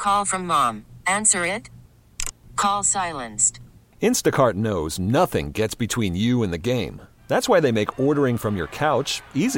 Call from mom. Answer it. Call silenced. Instacart knows nothing gets between you and the game. That's why they make ordering from your couch easy.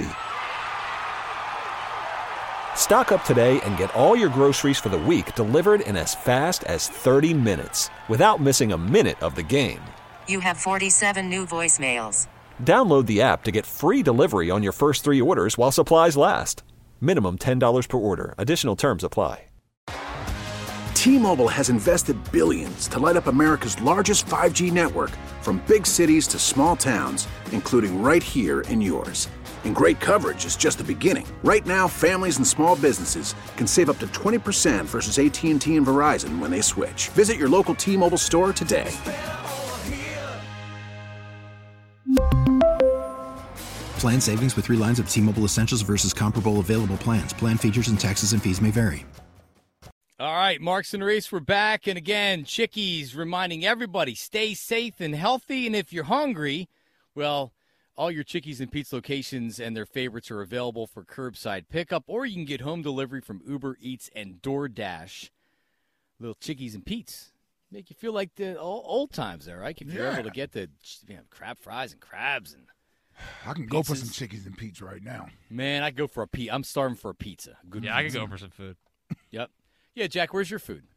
Stock up today and get all your groceries for the week delivered in as fast as 30 minutes without missing a minute of the game. You have 47 new voicemails. Download the app to get free delivery on your first 3 orders while supplies last. Minimum $10 per order. Additional terms apply. T-Mobile has invested billions to light up America's largest 5G network, from big cities to small towns, including right here in yours. And great coverage is just the beginning. Right now, families and small businesses can save up to 20% versus AT&T and Verizon when they switch. Visit your local T-Mobile store today. Plan savings with 3 lines of T-Mobile Essentials versus comparable available plans. Plan features and taxes and fees may vary. All right, Marks and Reese, we're back. And again, Chickies reminding everybody, stay safe and healthy. And if you're hungry, well, all your Chickies and Pete's locations and their favorites are available for curbside pickup, or you can get home delivery from Uber Eats and DoorDash. Little Chickies and Pete's make you feel like the old times there, right? If you're able to get the crab fries and crabs and I can go for some Chickies and Pete's right now. Man, I go for a pizza. I'm starving for a pizza. Good pizza. I can go for some food. Yep. Yeah, Jack, where's your food?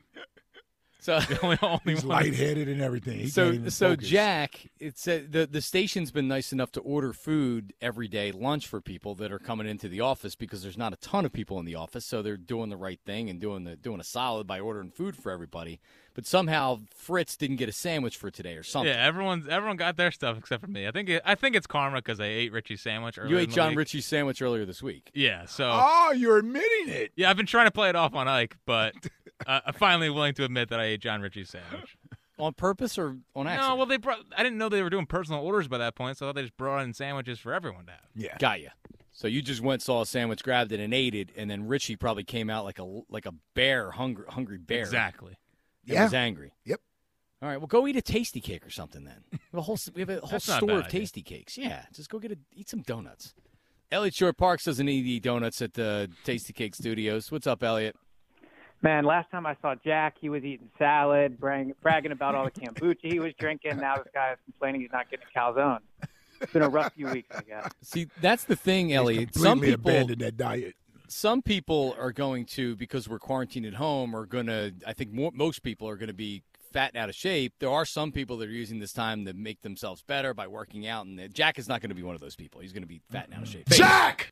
So He's lightheaded and everything. So Jack, it's the station's been nice enough to order food every day, lunch for people that are coming into the office because there's not a ton of people in the office, so they're doing the right thing and doing a solid by ordering food for everybody. But somehow Fritz didn't get a sandwich for today or something. Yeah, everyone got their stuff except for me. I think it's karma because I ate Richie's sandwich earlier. You ate John Ritchie's sandwich earlier this week. Yeah, so. Oh, you're admitting it. Yeah, I've been trying to play it off on Ike, but I'm finally willing to admit that I ate John Ritchie's sandwich. On purpose or on accident? No, well, I didn't know they were doing personal orders by that point, so I thought they just brought in sandwiches for everyone to have. Yeah. Got you. So you just went, saw a sandwich, grabbed it, and ate it, and then Richie probably came out like a bear, hungry bear. Exactly. He was angry. Yep. All right, well, go eat a Tasty Cake or something then. We have a whole store of Tasty Cakes. Yeah, just go eat some donuts. Elliot Short Parks doesn't eat donuts at the Tasty Cake Studios. What's up, Elliot? Man, last time I saw Jack, he was eating salad, bragging about all the kombucha he was drinking. Now this guy is complaining he's not getting a calzone. It's been a rough few weeks, I guess. See, that's the thing, Elliot. He's completely abandoned that diet. Some people are going to, because we're quarantined at home, are going to, I think most people are going to be fat and out of shape. There are some people that are using this time to make themselves better by working out, and Jack is not going to be one of those people. He's going to be fat and out of shape. Jack!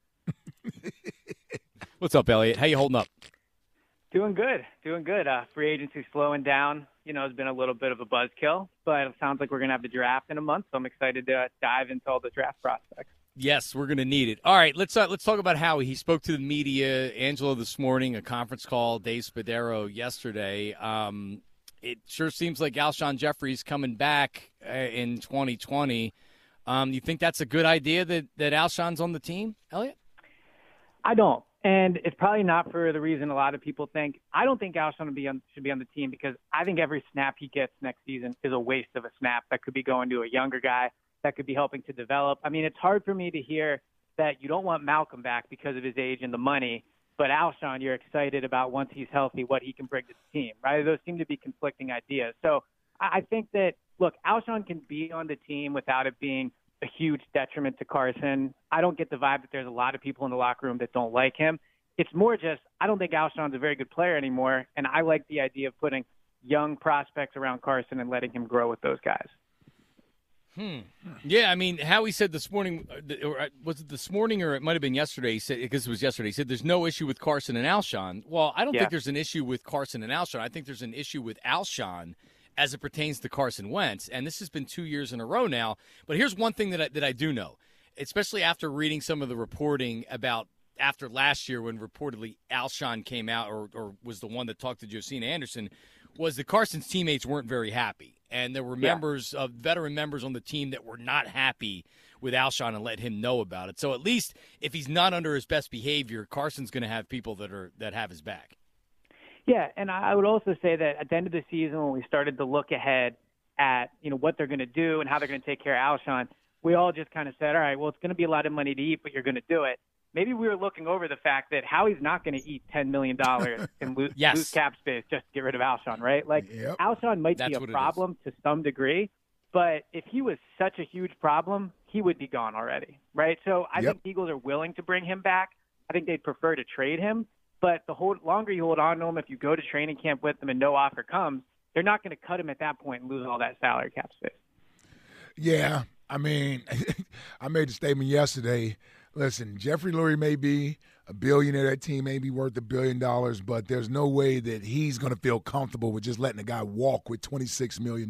What's up, Elliot? How you holding up? Doing good. Free agency slowing down. It's been a little bit of a buzzkill, but it sounds like we're going to have the draft in a month, so I'm excited to dive into all the draft prospects. Yes, we're going to need it. All right, let's talk about Howie. He spoke to the media, Angelo this morning, a conference call, Dave Spadaro yesterday. It sure seems like Alshon Jeffrey's coming back in 2020. You think that's a good idea that Alshon's on the team, Elliot? I don't. And it's probably not for the reason a lot of people think. I don't think Alshon should be on the team because I think every snap he gets next season is a waste of a snap that could be going to a younger guy that could be helping to develop. I mean, it's hard for me to hear that you don't want Malcolm back because of his age and the money, but Alshon, you're excited about once he's healthy what he can bring to the team, right? Those seem to be conflicting ideas. So I think that, look, Alshon can be on the team without it being a huge detriment to Carson. I don't get the vibe that there's a lot of people in the locker room that don't like him. It's more just I don't think Alshon's a very good player anymore, and I like the idea of putting young prospects around Carson and letting him grow with those guys. Yeah, I mean, Howie said this morning, or was it this morning or it might have been yesterday, he said, because it was yesterday, he said there's no issue with Carson and Alshon. Well, I don't think there's an issue with Carson and Alshon. I think there's an issue with Alshon as it pertains to Carson Wentz, and this has been 2 years in a row now. But here's one thing that I do know, especially after reading some of the reporting about after last year when reportedly Alshon came out or was the one that talked to Josina Anderson, was that Carson's teammates weren't very happy. And there were veteran members on the team that were not happy with Alshon and let him know about it. So at least if he's not under his best behavior, Carson's going to have people that have his back. Yeah, and I would also say that at the end of the season when we started to look ahead at what they're going to do and how they're going to take care of Alshon, we all just kind of said, all right, well, it's going to be a lot of money to eat, but you're going to do it. maybe we were looking over the fact that Howie's not going to eat $10 million and lose cap space just to get rid of Alshon, right? Like, Alshon might be a problem to some degree, but if he was such a huge problem, he would be gone already, right? So I think the Eagles are willing to bring him back. I think they'd prefer to trade him, but the longer you hold on to him, if you go to training camp with him and no offer comes, they're not going to cut him at that point and lose all that salary cap space. Yeah, I mean, I made the statement yesterday. Listen, Jeffrey Lurie may be a billionaire. That team may be worth $1 billion, but there's no way that he's going to feel comfortable with just letting a guy walk with $26 million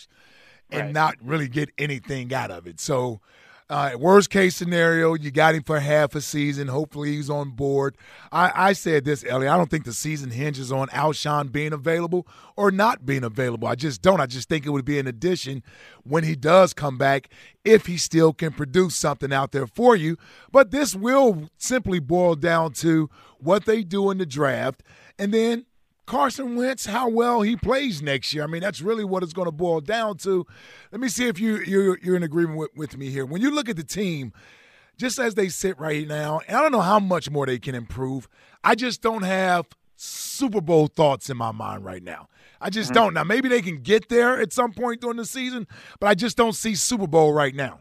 and not really get anything out of it. So, worst case scenario, you got him for half a season. Hopefully he's on board. I said this, Elliot. I don't think the season hinges on Alshon being available or not being available. I just don't. I just think it would be an addition when he does come back if he still can produce something out there for you. But this will simply boil down to what they do in the draft and then Carson Wentz, how well he plays next year. I mean, that's really what it's going to boil down to. Let me see if you're in agreement with me here. When you look at the team, just as they sit right now, and I don't know how much more they can improve, I just don't have Super Bowl thoughts in my mind right now. I just don't. Now, maybe they can get there at some point during the season, but I just don't see Super Bowl right now.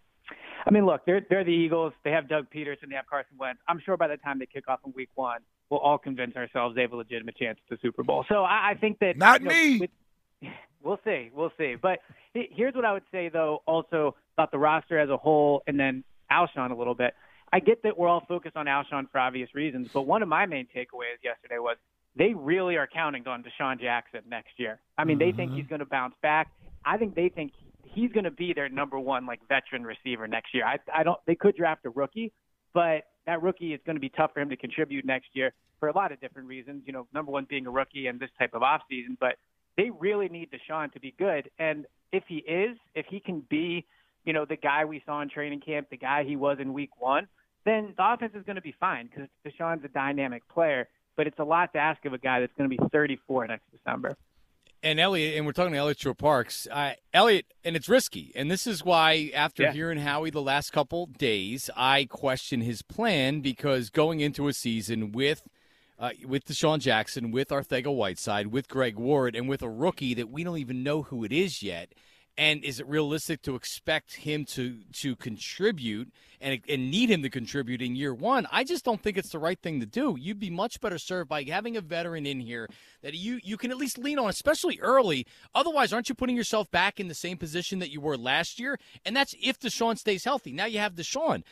I mean, look, they're the Eagles. They have Doug Peterson. They have Carson Wentz. I'm sure by the time they kick off in week 1, we'll all convince ourselves they have a legitimate chance at the Super Bowl. So I think that – Not me. We'll see. We'll see. But here's what I would say, though, also about the roster as a whole and then Alshon a little bit. I get that we're all focused on Alshon for obvious reasons, but one of my main takeaways yesterday was they really are counting on Deshaun Jackson next year. I mean, they think he's going to bounce back. I think they think he's going to be their number one, like, veteran receiver next year. I don't. They could draft a rookie, but that rookie is going to be tough for him to contribute next year for a lot of different reasons. You know, number one being a rookie and this type of offseason, but they really need Deshaun to be good. And if he can be, you know, the guy we saw in training camp, the guy he was in week 1, then the offense is going to be fine because Deshaun's a dynamic player. But it's a lot to ask of a guy that's going to be 34 next December. And Elliot, and we're talking to Elliot Shore-Parks. Elliot, and it's risky. And this is why, after hearing Howie the last couple days, I question his plan, because going into a season with Deshaun Jackson, with Arcega-Whiteside, with Greg Ward, and with a rookie that we don't even know who it is yet, and is it realistic to expect him to contribute and need him to contribute in year 1? I just don't think it's the right thing to do. You'd be much better served by having a veteran in here that you can at least lean on, especially early. Otherwise, aren't you putting yourself back in the same position that you were last year? And that's if Deshaun stays healthy. Now you have Deshaun.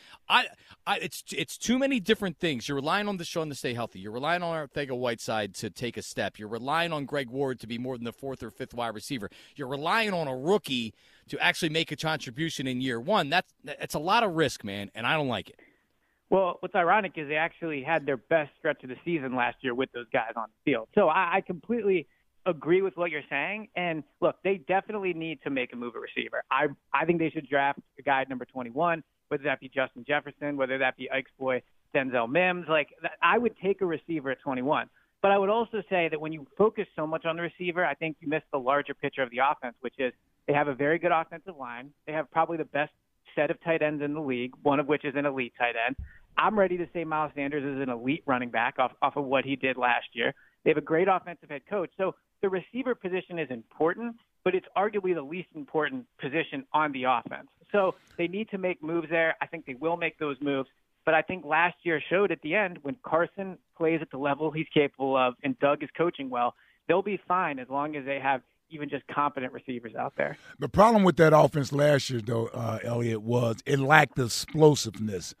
It's too many different things. You're relying on Deshaun to stay healthy. You're relying on Arcega-Whiteside to take a step. You're relying on Greg Ward to be more than the 4th or 5th wide receiver. You're relying on a rookie to actually make a contribution in year 1. That's a lot of risk, man, and I don't like it. Well, what's ironic is they actually had their best stretch of the season last year with those guys on the field. So I completely agree with what you're saying. And, look, they definitely need to make a move at receiver. I think they should draft a guy at number 21, whether that be Justin Jefferson, whether that be Ike's boy Denzel Mims. Like, I would take a receiver at 21. But I would also say that when you focus so much on the receiver, I think you miss the larger picture of the offense, which is they have a very good offensive line. They have probably the best set of tight ends in the league, one of which is an elite tight end. I'm ready to say Miles Sanders is an elite running back off of what he did last year. They have a great offensive head coach. So the receiver position is important, but it's arguably the least important position on the offense. So they need to make moves there. I think they will make those moves. But I think last year showed at the end when Carson plays at the level he's capable of and Doug is coaching well, they'll be fine as long as they have even just competent receivers out there. The problem with that offense last year, though, Elliot, was it lacked explosiveness.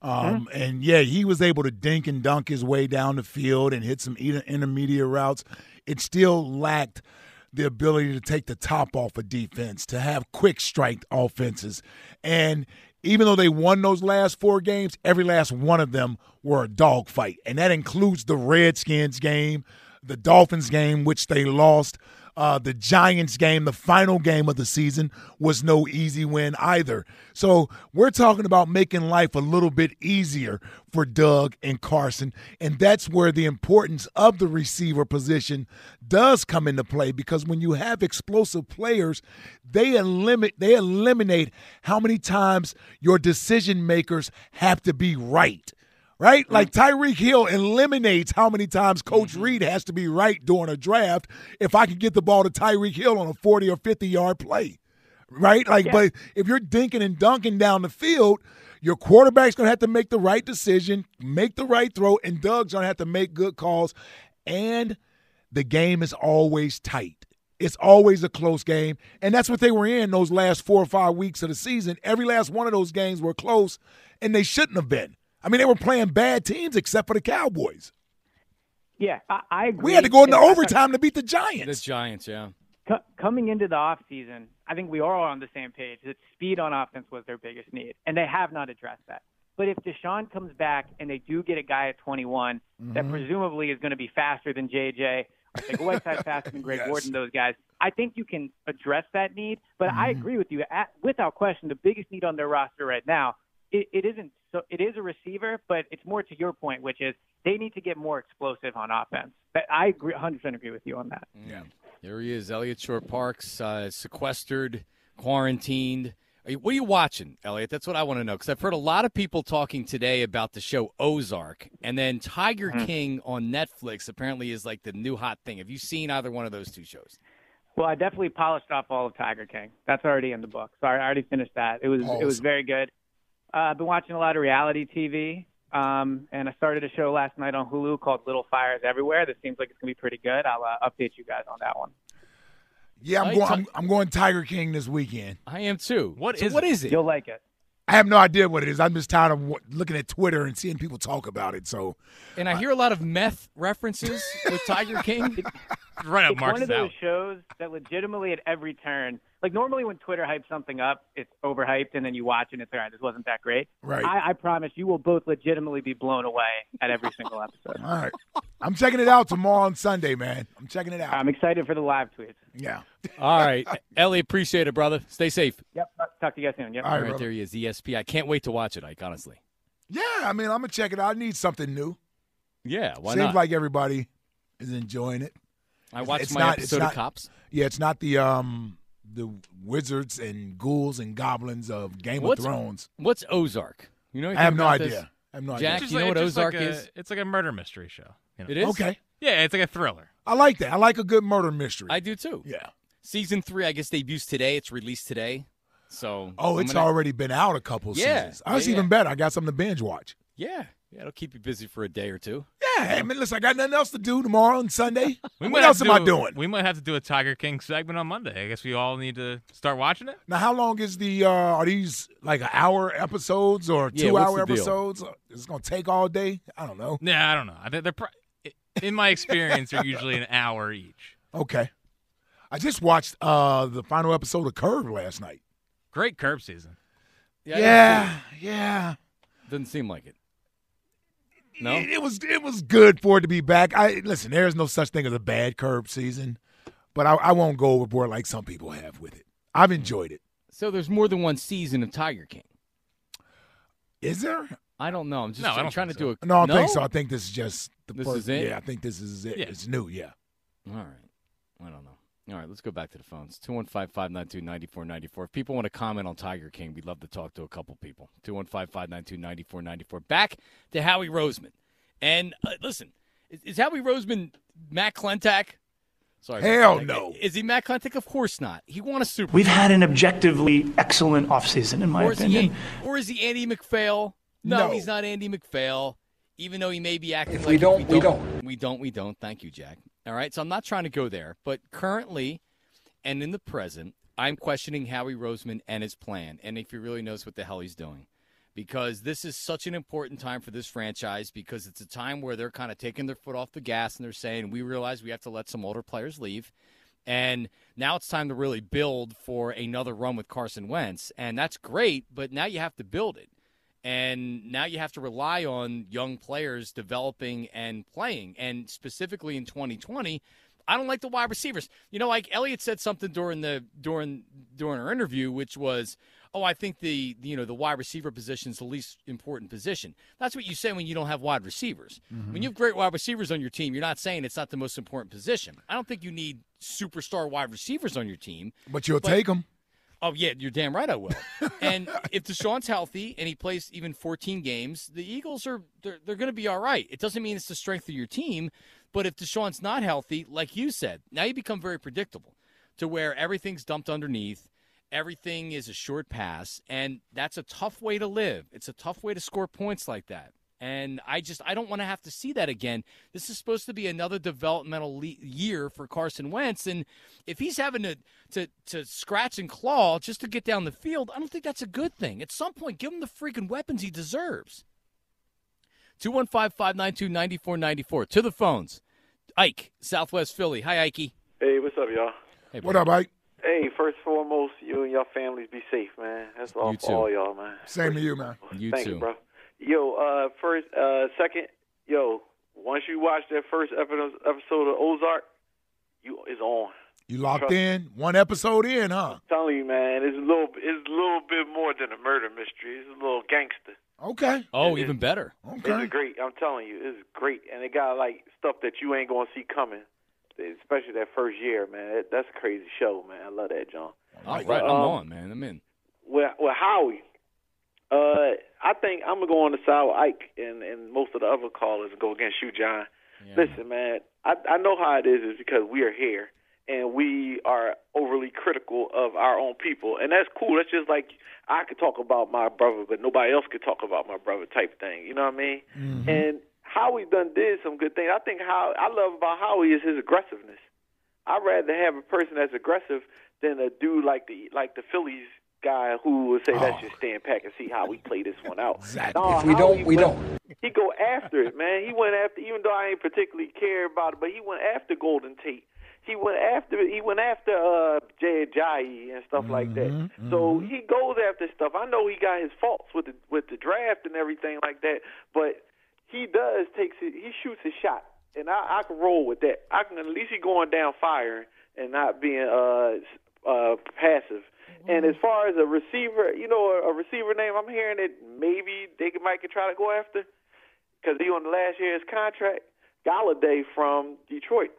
And, he was able to dink and dunk his way down the field and hit some intermediate routes. It still lacked the ability to take the top off of defense, to have quick strike offenses. And even though they won those last 4 games, every last one of them were a dogfight. And that includes the Redskins game, the Dolphins game, which they lost. The Giants game, the final game of the season, was no easy win either. So we're talking about making life a little bit easier for Doug and Carson, and that's where the importance of the receiver position does come into play, because when you have explosive players, they eliminate how many times your decision makers have to be right. right? Like Tyreek Hill eliminates how many times Coach Reed has to be right during a draft if I can get the ball to Tyreek Hill on a 40 or 50-yard play, right? Like, but if you're dinking and dunking down the field, your quarterback's going to have to make the right decision, make the right throw, and Doug's going to have to make good calls. And the game is always tight. It's always a close game, and that's what they were in those last 4 or 5 weeks of the season. Every last one of those games were close, and they shouldn't have been. I mean, they were playing bad teams except for the Cowboys. Yeah, I agree. We had to go into overtime to beat the Giants. The Giants, yeah. Coming into the offseason, I think we are all on the same page that speed on offense was their biggest need, and they have not addressed that. But if Deshaun comes back and they do get a guy at 21 that presumably is going to be faster than JJ, or take Whiteside faster than Greg Ward and those guys, I think you can address that need. But I agree with you. Without question, the biggest need on their roster right now, it is a receiver, but it's more to your point, which is they need to get more explosive on offense. But I agree, 100% agree with you on that. Yeah. There he is, Elliott Shorr-Parks, sequestered, quarantined. What are you watching, Elliot? That's what I want to know, because I've heard a lot of people talking today about the show Ozark, and then Tiger King on Netflix apparently is like the new hot thing. Have you seen either one of those two shows? Well, I definitely polished off all of Tiger King. That's already in the book. So I already finished that. It was very good. I've been watching a lot of reality TV, and I started a show last night on Hulu called Little Fires Everywhere. That seems like it's going to be pretty good. I'll update you guys on that one. Yeah, I'm going Tiger King this weekend. I am too. What is it? You'll like it. I have no idea what it is. I'm just tired of looking at Twitter and seeing people talk about it. So, and I hear a lot of meth references with Tiger King. Right up It's Mark's one of those alley. shows that legitimately at every turn, like normally when Twitter hypes something up, it's overhyped, and then you watch and it's all right, this wasn't that great. Right. I promise you will both legitimately be blown away at every single episode. all right. I'm checking it out tomorrow on Sunday, man. I'm checking it out. I'm excited for the live tweets. Yeah. All right. Ellie, appreciate it, brother. Stay safe. Yep. Talk to you guys soon. Yep. All All right, right, brother. there he is, ESP. I can't wait to watch it, Ike, honestly. Yeah, I mean, I'm going to check it out. I need something new. Yeah, why Seems not? like everybody is enjoying it. I watched it's my not- episode it's of not- Cops. Yeah, it's not the wizards and ghouls and goblins of Game of Thrones. What's Ozark? You know I have anything no about idea. this? I have no Jack, idea. you know what It's just Ozark like a- is? It's like a murder mystery show. You know? It is? Okay. Yeah, it's like a thriller. I like that. I like a good murder mystery. I do too. Yeah. Season 3, I guess, debuts today. It's released today. So Oh, it's already been out a couple seasons. That's even better. I got something to binge watch. Yeah, it'll keep you busy for a day or two. Yeah, hey, man, listen, I got nothing else to do tomorrow and Sunday. We What might else have am to I do- doing? We might have to do a Tiger King segment on Monday. I guess we all need to start watching it. Now, how long is the are these like an hour episodes or Yeah, 2 what's hour the deal? episodes? Is it going to take all day? I don't know. Yeah, I don't know. I think in my experience, they're usually an hour each. Okay. I just watched the final episode of Curb last night. Great Curb season. Yeah. Doesn't seem like it. No? It was good for it to be back. Listen, there is no such thing as a bad Curb season, but I won't go overboard like some people have with it. I've enjoyed it. So there's more than one season of Tiger King. Is there? I don't know. I'm just No, I don't trying to think do a No, I don't think so. I think this is just the This first. is it? Yeah, I think this is it. Yeah. It's new. Yeah. All right. I don't know. All right, let's go back to the phones. 215-592-9494. If people want to comment on Tiger King, we'd love to talk to a couple people. 215-592-9494. Back to Howie Roseman. And listen, is Howie Roseman Matt Klentak? Sorry. Hell Klentak. no. Is he Matt Klentak? Of course not. He won a Super Bowl. We've had an objectively excellent offseason, in my opinion. Or is he Andy McPhail? No, No. he's not Andy McPhail. Even though he may be acting If like we don't, we don't. We don't. Thank you, Jack. All right, so I'm not trying to go there. But currently and in the present, I'm questioning Howie Roseman and his plan, and if he really knows what the hell he's doing. Because this is such an important time for this franchise, because it's a time where they're kind of taking their foot off the gas and they're saying, we realize we have to let some older players leave. And now it's time to really build for another run with Carson Wentz. And that's great, but now you have to build it. And now you have to rely on young players developing and playing. And specifically in 2020, I don't like the wide receivers. You know, like Elliott said something during our interview, which was, I think the wide receiver position is the least important position. That's what you say when you don't have wide receivers. Mm-hmm. When you have great wide receivers on your team, you're not saying it's not the most important position. I don't think you need superstar wide receivers on your team. But you'll take them. Oh, yeah, you're damn right I will. And if Deshaun's healthy and he plays even 14 games, the Eagles they're going to be all right. It doesn't mean it's the strength of your team, but if Deshaun's not healthy, like you said, now you become very predictable to where everything's dumped underneath, everything is a short pass, and that's a tough way to live. It's a tough way to score points like that. And I don't want to have to see that again. This is supposed to be another developmental year for Carson Wentz, and if he's having to scratch and claw just to get down the field, I don't think that's a good thing. At some point, give him the freaking weapons he deserves. 215-592-9494. To the phones. Ike, Southwest Philly. Hi, Ike. Hey, what's up, y'all? Hey, what up, Ike? Hey, first and foremost, you and your families be safe, man. That's all for all y'all, man. Same to you, man. Thank you, bro. Yo, second, once you watch that first episode of Ozark, it's on. You locked in? One episode in, huh? I'm telling you, man, it's a little bit more than a murder mystery. It's a little gangster. Okay. Oh, even better. Okay. It's great. I'm telling you, it's great. And it got, like, stuff that you ain't going to see coming, especially that first year, man. That's a crazy show, man. I love that, John. All right, I'm on, man. I'm in. With Howie, I think I'm going to go on the side with Ike and most of the other callers and go against you, John. Yeah. Listen, man, I know how it is because we are here, and we are overly critical of our own people. And that's cool. That's just like I could talk about my brother, but nobody else could talk about my brother type thing. You know what I mean? Mm-hmm. And Howie did some good things. I think how I love about Howie is his aggressiveness. I'd rather have a person that's aggressive than a dude like the Phillies guy who would say, let's just stand back and see how we play this one out. Exactly. No, if we don't, we don't. He go after it, man. He went after, even though I ain't particularly care about it, but he went after Golden Tate. He went after Jay Ajayi and stuff like that. Mm-hmm. So he goes after stuff. I know he got his faults with the draft and everything like that, but he shoots his shot, and I can roll with that. I can at least he going down firing and not being passive. And as far as a receiver, a receiver name, I'm hearing that maybe they might try to go after because he on the last year's contract, Galladay from Detroit.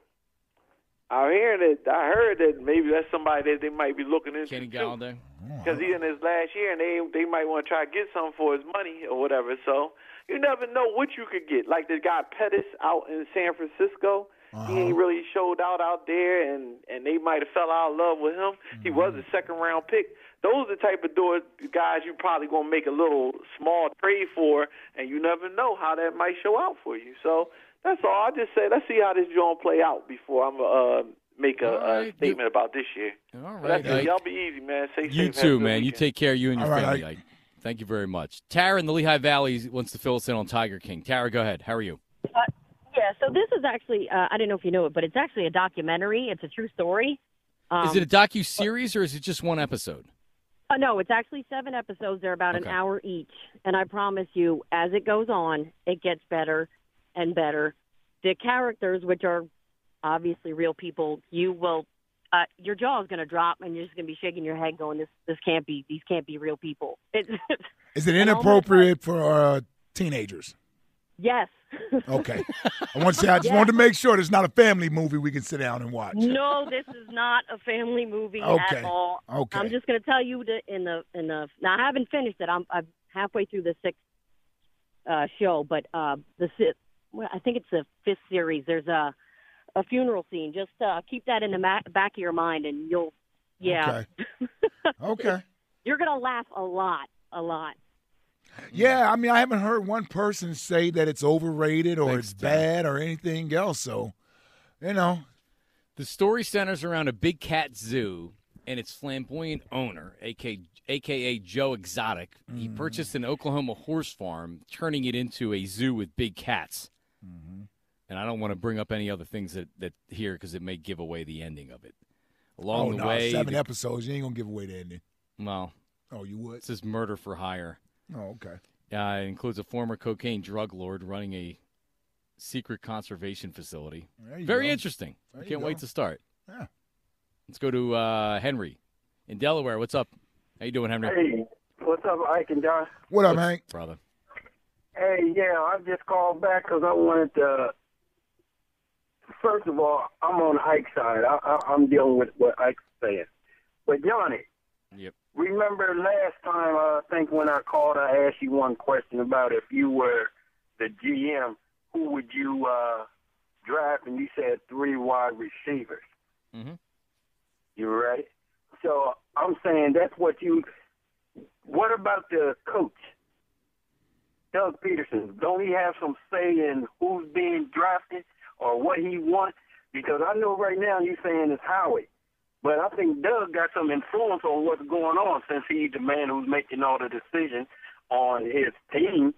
I heard that maybe that's somebody that they might be looking into. Kenny Galladay. Because he's in his last year, and they might want to try to get something for his money or whatever. So you never know what you could get. Like the guy Pettis out in San Francisco. He ain't really showed out there, and they might have fell out of love with him. Mm-hmm. He was a second-round pick. Those are the type of guys you probably going to make a little small trade for, and you never know how that might show out for you. So that's all. I just say let's see how this joint play out before I'm going to make a statement about this year. All right. Y'all be easy, man. Stay safe. You too, man. You take care of you and your all family. Right. Thank you very much. Tara in the Lehigh Valley wants to fill us in on Tiger King. Tara, go ahead. How are you? Yeah, so this is actually, I don't know if you know it, but it's actually a documentary. It's a true story. Is it a docu-series or is it just one episode? No, it's actually 7 episodes. They're about an hour each. And I promise you, as it goes on, it gets better and better. The characters, which are obviously real people, you will, your jaw is going to drop and you're just going to be shaking your head going, these can't be real people. Is it inappropriate for teenagers? Yes. Okay. I just wanted to make sure it's not a family movie we can sit down and watch. No, this is not a family movie at all. Okay. I'm just going to tell you that now I haven't finished it. I'm halfway through the 6th show, but I think it's the 5th series. There's a funeral scene. Just keep that in the back of your mind, and you'll Okay. You're going to laugh a lot. Yeah, I mean, I haven't heard one person say that it's overrated or it's bad or anything else. So, The story centers around a big cat zoo and its flamboyant owner, a.k.a. Joe Exotic. Mm-hmm. He purchased an Oklahoma horse farm, turning it into a zoo with big cats. Mm-hmm. And I don't want to bring up any other things that here because it may give away the ending of it. Along the way, 7 episodes, you ain't going to give away the ending. Well. Oh, you would? It says murder for hire. Oh, okay. It includes a former cocaine drug lord running a secret conservation facility. Very interesting. I can't wait to start. Yeah. Let's go to Henry in Delaware. What's up? How you doing, Henry? Hey, what's up, Ike and John? What up, Hank? Brother. Hey, I just called back because I wanted to. First of all, I'm on Ike's side. I'm dealing with what Ike's saying. But Johnny, Yep. Remember last time, I think when I called, I asked you one question about if you were the GM, who would you draft? And you said 3 wide receivers. Mm-hmm. You right? So I'm saying that's what you – what about the coach, Doug Peterson? Don't he have some say in who's being drafted or what he wants? Because I know right now you're saying it's Howie. But I think Doug got some influence on what's going on since he's the man who's making all the decisions on his team.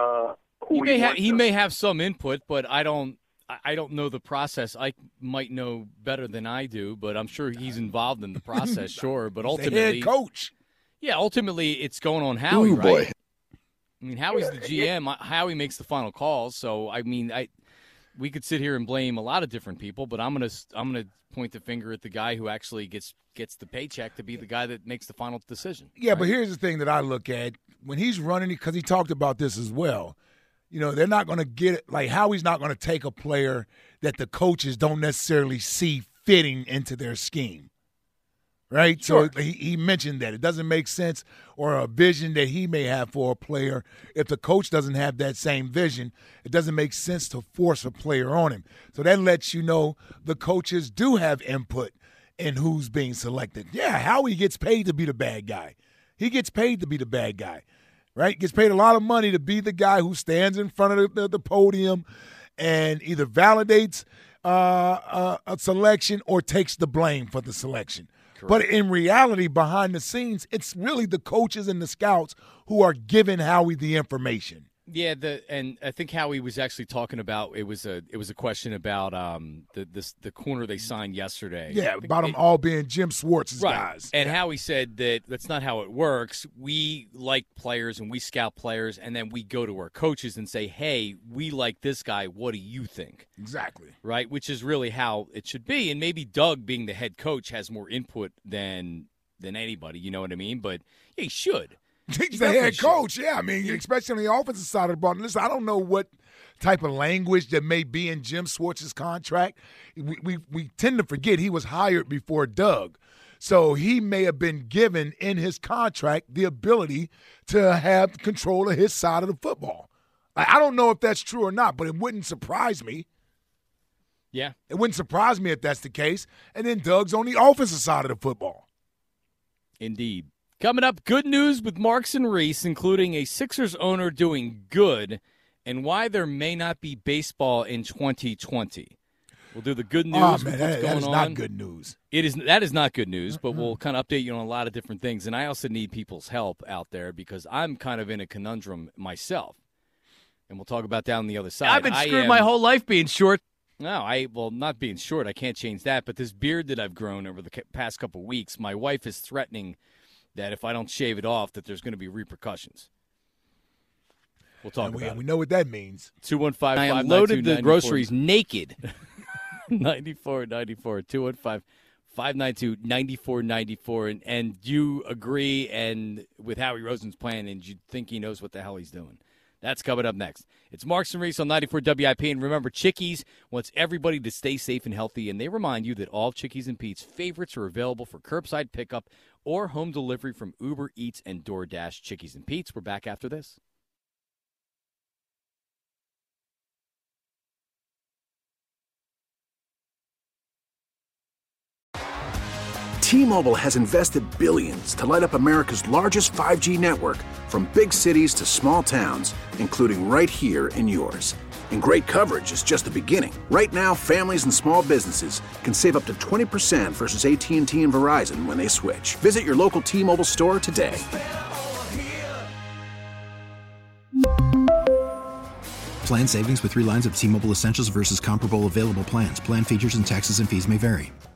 He may have some input, but I don't know the process. I might know better than I do, but I'm sure he's involved in the process, sure. But ultimately, the head coach. Yeah, ultimately it's going on Howie, Ooh, right? boy. I mean, Howie's the GM. Howie makes the final calls. So I mean, we could sit here and blame a lot of different people, but I'm gonna point the finger at the guy who actually gets the paycheck to be the guy that makes the final decision. Yeah, right? But here's the thing that I look at when he's running, because he talked about this as well. You know, they're not going to get it. Like, Howie's not going to take a player that the coaches don't necessarily see fitting into their scheme. Right? Sure. So he mentioned that. It doesn't make sense, or a vision that he may have for a player. If the coach doesn't have that same vision, it doesn't make sense to force a player on him. So that lets you know the coaches do have input in who's being selected. Yeah, Howie gets paid to be the bad guy. He gets paid to be the bad guy. Right? Gets paid a lot of money to be the guy who stands in front of the podium and either validates a selection or takes the blame for the selection. Correct. But in reality, behind the scenes, it's really the coaches and the scouts who are giving Howie the information. Yeah, and I think Howie was actually talking about it was a question about the corner they signed yesterday. Yeah, about them all being Jim Schwartz's guys. And Howie said that that's not how it works. We like players and we scout players, and then we go to our coaches and say, "Hey, we like this guy. What do you think?" Exactly. Right, which is really how it should be. And maybe Doug, being the head coach, has more input than anybody. You know what I mean? But he should. He's the head coach, yeah. I mean, especially on the offensive side of the ball. Listen, I don't know what type of language that may be in Jim Schwartz's contract. We tend to forget he was hired before Doug. So he may have been given in his contract the ability to have control of his side of the football. I don't know if that's true or not, but it wouldn't surprise me. Yeah. It wouldn't surprise me if that's the case. And then Doug's on the offensive side of the football. Indeed. Coming up, good news with Marks and Reese, including a Sixers owner doing good and why there may not be baseball in 2020. We'll do the good news. Oh, with man, what's going that is on. not good news. That is not good news, but we'll kind of update you on a lot of different things. And I also need people's help out there because I'm kind of in a conundrum myself. And we'll talk about that on the other side. I've been screwed my whole life being short. No, not being short. I can't change that. But this beard that I've grown over the past couple of weeks, my wife is threatening that if I don't shave it off, that there's going to be repercussions. We'll talk about it. We know what that means. 215. I loaded the groceries naked. 9494. 215-592-9494. And you agree and with Howie Roseman's plan, and you think he knows what the hell he's doing. That's coming up next. It's Marks and Reese on 94 WIP. And remember, Chickies wants everybody to stay safe and healthy. And they remind you that all Chickies and Pete's favorites are available for curbside pickup or home delivery from Uber Eats and DoorDash. Chickies and Pete's. We're back after this. T-Mobile has invested billions to light up America's largest 5G network, from big cities to small towns, including right here in yours. And great coverage is just the beginning. Right now, families and small businesses can save up to 20% versus AT&T and Verizon when they switch. Visit your local T-Mobile store today. Plan savings with 3 lines of T-Mobile Essentials versus comparable available plans. Plan features and taxes and fees may vary.